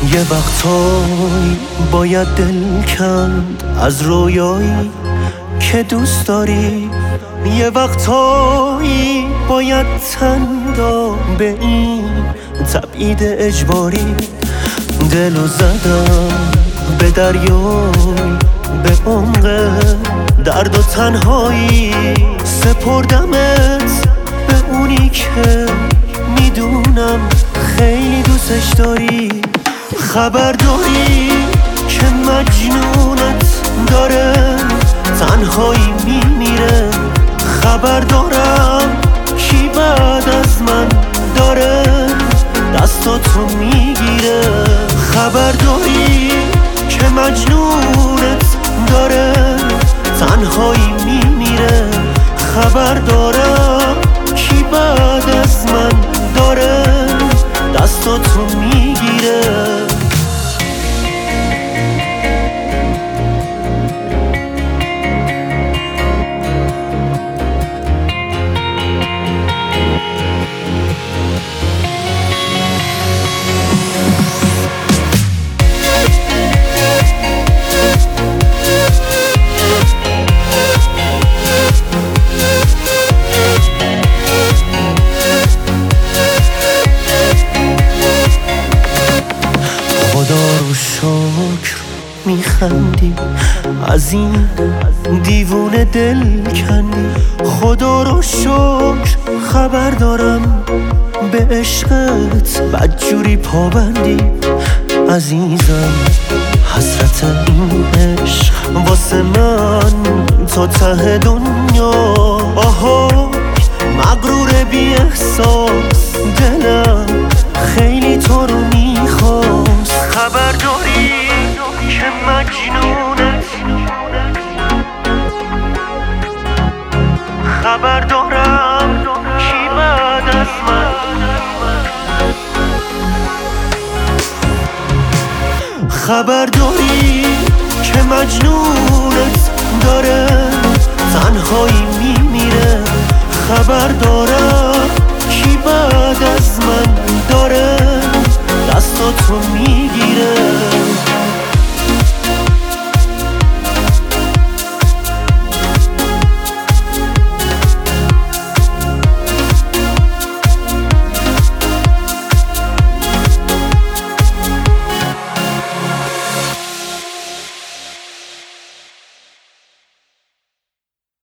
یه وقتایی باید دل کند از رویایی که دوست داری، یه وقتایی باید تن داد به این تبعید اجباری. دلو زدم به دریای به عمق درد و تنهایی، سپردمت به اونی که میدونم خیلی دوستش داری. خبر داری که مجنونت داره، تنهایی میمیره. خبر دارم کی بعد از من داره دستاتو میگیره. خبر داری که مجنونت داره، تنهایی میمیره. خبر دارم کی بعد از من داره دستاتو میگیره. خدا رو شکر میخندی، از این دیوونه دل کندی. خدا رو شکر خبر دارم به عشقت بدجوری پابندی. عزیزم حسرت این عشق واسه من تا ته دنیا. آها مغرور بی احساس دلم خیلی تو رو میخواست. خبر داری که مجنونت، خبر دارم کی بعد از من. خبر داری که مجنونت داره، تنهایی میمیره. خبر دارم کی بعد از من داره دستاتو میگیره.